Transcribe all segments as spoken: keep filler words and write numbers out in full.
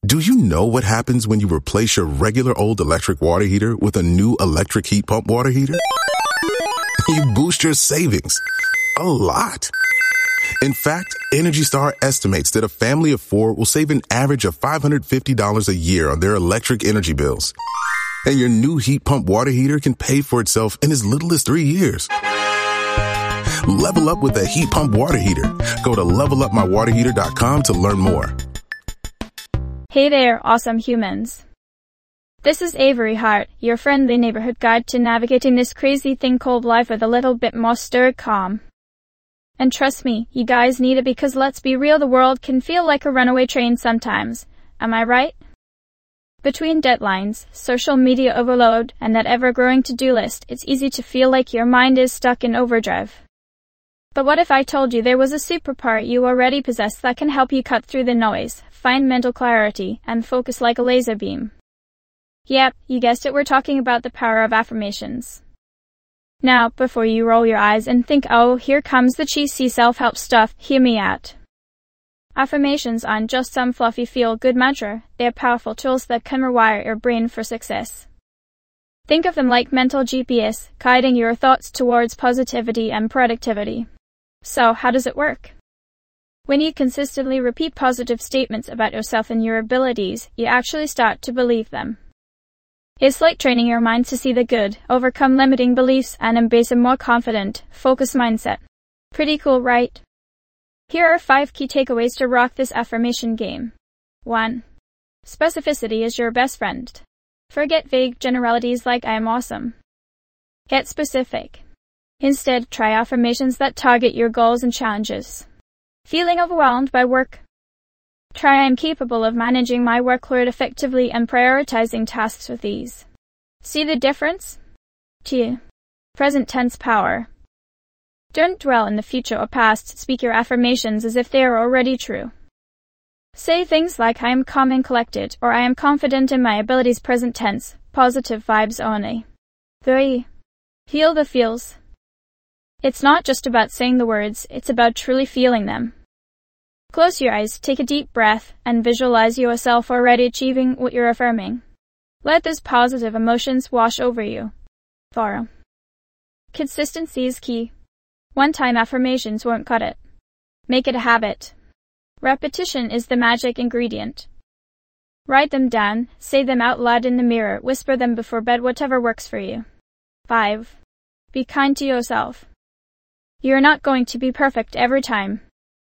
Do you know what happens when you replace your regular old electric water heater with a new electric heat pump water heater? You boost your savings a lot. In fact, Energy Star estimates that a family of four will save an average of five hundred fifty dollars a year on their electric energy bills. And your new heat pump water heater can pay for itself in as little as three years. Level up with a heat pump water heater. Go to level up my water heater dot com to learn more. Hey there, awesome humans. This is Avery Hart, your friendly neighborhood guide to navigating this crazy thing called life with a little bit more stoic calm. And trust me, you guys need it because let's be real, the world can feel like a runaway train sometimes. Am I right? Between deadlines, social media overload, and that ever-growing to-do list, it's easy to feel like your mind is stuck in overdrive. But what if I told you there was a superpower you already possess that can help you cut through the noise, find mental clarity, and focus like a laser beam? Yep, you guessed it, we're talking about the power of affirmations. Now, before you roll your eyes and think, oh, here comes the cheesy self-help stuff, hear me out. Affirmations aren't just some fluffy feel-good mantra, they're powerful tools that can rewire your brain for success. Think of them like mental G P S, guiding your thoughts towards positivity and productivity. So, how does it work? When you consistently repeat positive statements about yourself and your abilities, you actually start to believe them. It's like training your mind to see the good, overcome limiting beliefs, and embrace a more confident, focused mindset. Pretty cool, right? Here are five key takeaways to rock this affirmation game. one. Specificity is your best friend. Forget vague generalities like I am awesome. Get specific. Instead, try affirmations that target your goals and challenges. Feeling overwhelmed by work? Try I am capable of managing my workload effectively and prioritizing tasks with ease. See the difference? two. Present tense power. Don't dwell in the future or past, speak your affirmations as if they are already true. Say things like I am calm and collected, or I am confident in my abilities, present tense, positive vibes only. three. Feel the feels. It's not just about saying the words, it's about truly feeling them. Close your eyes, take a deep breath, and visualize yourself already achieving what you're affirming. Let those positive emotions wash over you. four. Consistency is key. One-time affirmations won't cut it. Make it a habit. Repetition is the magic ingredient. Write them down, say them out loud in the mirror, whisper them before bed, whatever works for you. five. Be kind to yourself. You're not going to be perfect every time.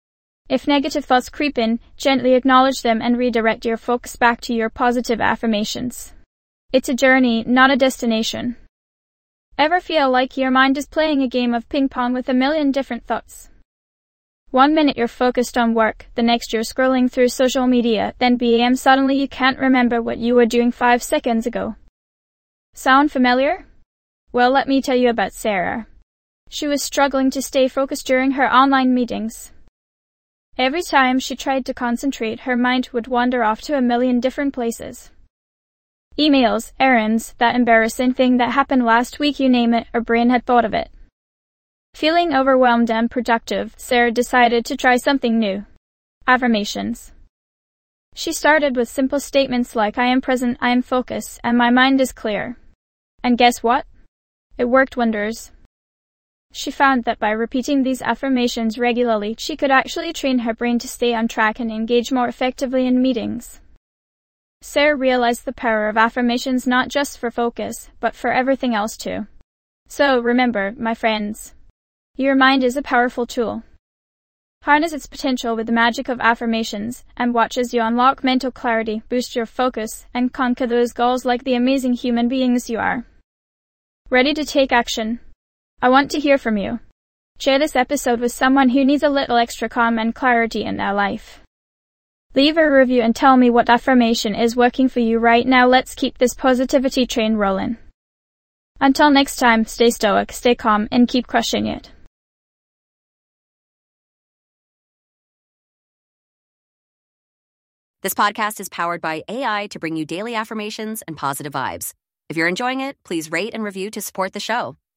If negative thoughts creep in, gently acknowledge them and redirect your focus back to your positive affirmations. It's a journey, not a destination. Ever feel like your mind is playing a game of ping pong with a million different thoughts? One minute you're focused on work, the next you're scrolling through social media, then bam, suddenly you can't remember what you were doing five seconds ago. Sound familiar? Well, let me tell you about Sarah. She was struggling to stay focused during her online meetings. Every time she tried to concentrate, her mind would wander off to a million different places. Emails, errands, that embarrassing thing that happened last week, you name it, her brain had thought of it. Feeling overwhelmed and productive, Sarah decided to try something new. Affirmations. She started with simple statements like I am present, I am focused, and my mind is clear. And guess what? It worked wonders. She found that by repeating these affirmations regularly, she could actually train her brain to stay on track and engage more effectively in meetings. Sarah realized the power of affirmations not just for focus, but for everything else too. So remember, my friends, your mind is a powerful tool. Harness its potential with the magic of affirmations, and watch as you unlock mental clarity, boost your focus, and conquer those goals like the amazing human beings you are. Ready to take action? I want to hear from you. Share this episode with someone who needs a little extra calm and clarity in their life. Leave a review and tell me what affirmation is working for you right now. Let's keep this positivity train rolling. Until next time, stay stoic, stay calm, and keep crushing it. This podcast is powered by A I to bring you daily affirmations and positive vibes. If you're enjoying it, please rate and review to support the show.